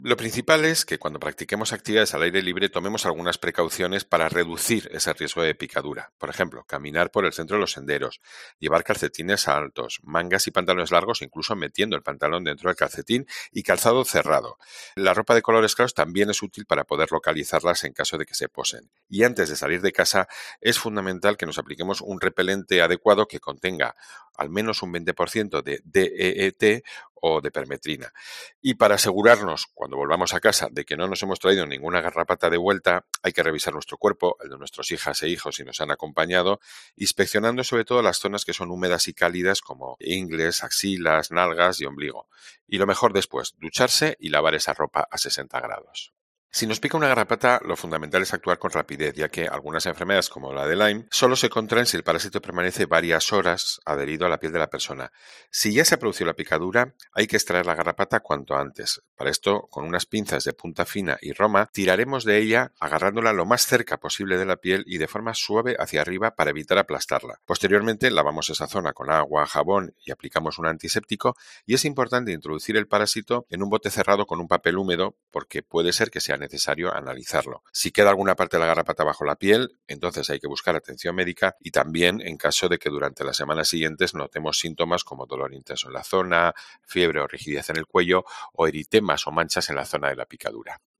Lo principal es que cuando practiquemos actividades al aire libre tomemos algunas precauciones para reducir ese riesgo de picadura. Por ejemplo, caminar por el centro de los senderos, llevar calcetines altos, mangas y pantalones largos, incluso metiendo el pantalón dentro del calcetín y calzado cerrado. La ropa de colores claros también es útil para poder localizarlas en caso de que se posen. Y antes de salir de casa es fundamental que nos apliquemos un repelente adecuado que contenga al menos un 20% de DEET o de permetrina. Y para asegurarnos, cuando volvamos a casa, de que no nos hemos traído ninguna garrapata de vuelta, hay que revisar nuestro cuerpo, el de nuestras hijas e hijos si nos han acompañado, inspeccionando sobre todo las zonas que son húmedas y cálidas como ingles, axilas, nalgas y ombligo. Y lo mejor después, ducharse y lavar esa ropa a 60 grados. Si nos pica una garrapata, lo fundamental es actuar con rapidez, ya que algunas enfermedades, como la de Lyme, solo se contraen si el parásito permanece varias horas adherido a la piel de la persona. Si ya se ha producido la picadura, hay que extraer la garrapata cuanto antes. Para esto, con unas pinzas de punta fina y roma, tiraremos de ella agarrándola lo más cerca posible de la piel y de forma suave hacia arriba para evitar aplastarla. Posteriormente, lavamos esa zona con agua, jabón y aplicamos un antiséptico, y es importante introducir el parásito en un bote cerrado con un papel húmedo porque puede ser que sea necesario analizarlo. Si queda alguna parte de la garrapata bajo la piel, entonces hay que buscar atención médica, y también en caso de que durante las semanas siguientes notemos síntomas como dolor intenso en la zona, fiebre o rigidez en el cuello o eritemas o manchas en la zona de la picadura.